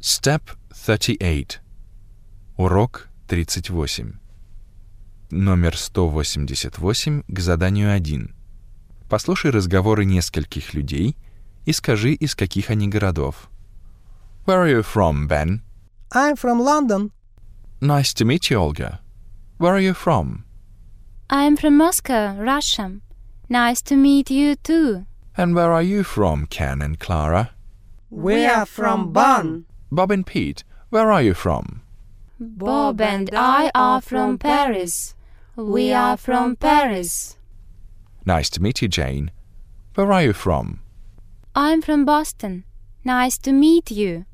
Step 38. Урок 38. Номер 188 к заданию 1. Послушай разговоры нескольких людей и скажи, из каких они городов. Where are you from, Ben? I'm from London. Nice to meet you, Olga. Where are you from? I'm from Moscow, Russia. Nice to meet you too. And where are you from, Ken and Clara? We are from Bonn. Bob and Pete, where are you from? Bob and I are from Paris. We are from Paris. Nice to meet you, Jane. Where are you from? I'm from Boston. Nice to meet you.